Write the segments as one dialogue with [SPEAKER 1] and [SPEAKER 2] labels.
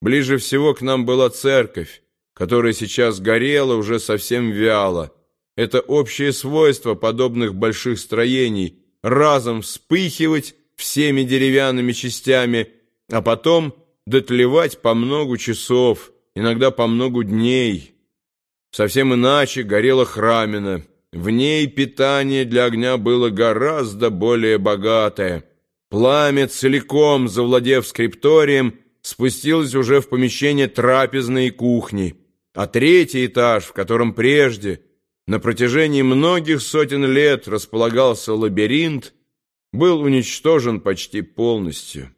[SPEAKER 1] Ближе всего к нам была церковь, которая сейчас горела уже совсем вяло. Это общее свойство подобных больших строений — разом вспыхивать всеми деревянными частями, а потом дотлевать по многу часов, иногда по многу дней. Совсем иначе горела храмина. В ней питание для огня было гораздо более богатое. Пламя, целиком завладев скрипторием, спустилось уже в помещение трапезной и кухни, а третий этаж, в котором прежде, на протяжении многих сотен лет, располагался лабиринт, был уничтожен почти полностью.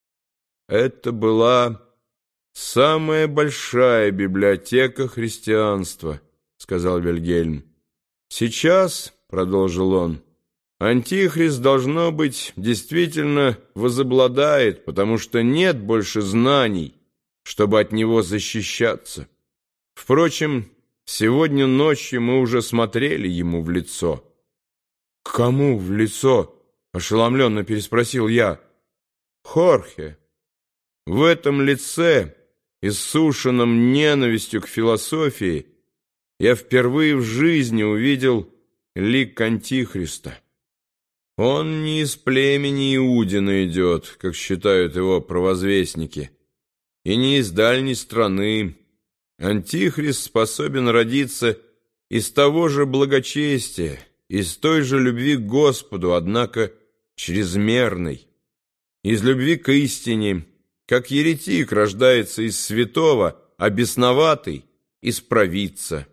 [SPEAKER 1] Это была самая большая библиотека христианства, сказал Вильгельм. Сейчас, продолжил он, Антихрист, должно быть, действительно возобладает, потому что нет больше знаний, чтобы от него защищаться. Впрочем, сегодня ночью мы уже смотрели ему в лицо. — Кому в лицо? — ошеломленно переспросил я. — Хорхе. В этом лице, иссушенном ненавистью к философии, я впервые в жизни увидел лик Антихриста. Он не из племени Иудина идет, как считают его провозвестники, и не из дальней страны. Антихрист способен родиться из того же благочестия, из той же любви к Господу, однако чрезмерной, из любви к истине, как еретик рождается из святого, а бесноватый — из провидца.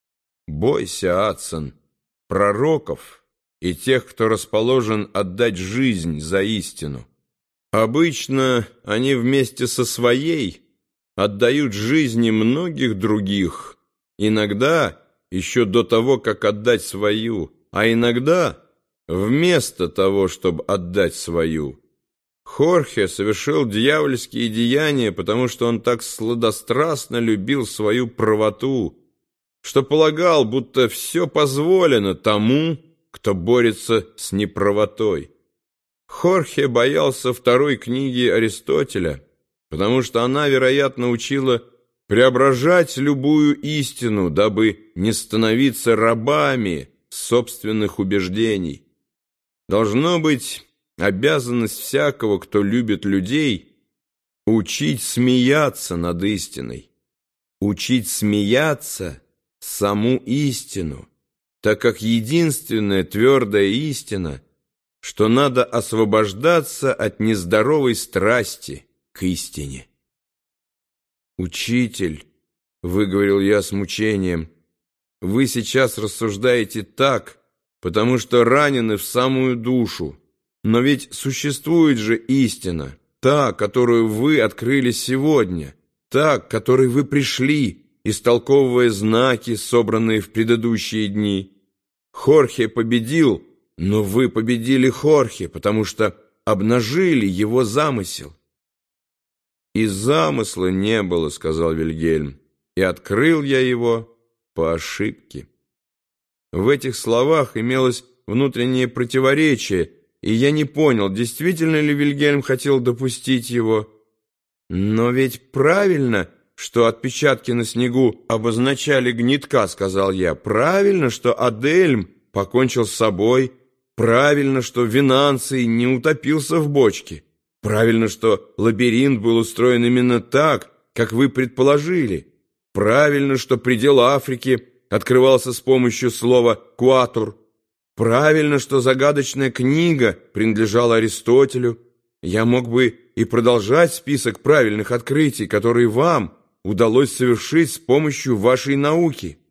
[SPEAKER 1] Бойся, Адцен, пророков и тех, кто расположен отдать жизнь за истину. Обычно они вместе со своей отдают жизни многих других, иногда еще до того, как отдать свою, а иногда вместо того, чтобы отдать свою. Хорхе совершил дьявольские деяния, потому что он так сладострастно любил свою правоту, что полагал, будто все позволено тому, кто борется с неправотой. Хорхе боялся второй книги Аристотеля, потому что она, вероятно, учила преображать любую истину, дабы не становиться рабами собственных убеждений. Должно быть, обязанность всякого, кто любит людей, учить смеяться над истиной, учить смеяться саму истину, так как единственная твердая истина, что надо освобождаться от нездоровой страсти к истине. «Учитель», — выговорил я с мучением, — «вы сейчас рассуждаете так, потому что ранены в самую душу, но ведь существует же истина, та, которую вы открыли сегодня, та, к которой вы пришли, истолковывая знаки, собранные в предыдущие дни. Хорхе победил, но вы победили Хорхе, потому что обнажили его замысел». «И замысла не было, — сказал Вильгельм, — и открыл я его по ошибке». В этих словах имелось внутреннее противоречие, и я не понял, действительно ли Вильгельм хотел допустить его. «Но ведь правильно, что отпечатки на снегу обозначали гнетка, — сказал я. Правильно, что Адельм покончил с собой. Правильно, что Винанций не утопился в бочке. Правильно, что лабиринт был устроен именно так, как вы предположили. Правильно, что предел Африки открывался с помощью слова «куатур». Правильно, что загадочная книга принадлежала Аристотелю. Я мог бы и продолжать список правильных открытий, которые вам удалось совершить с помощью вашей науки.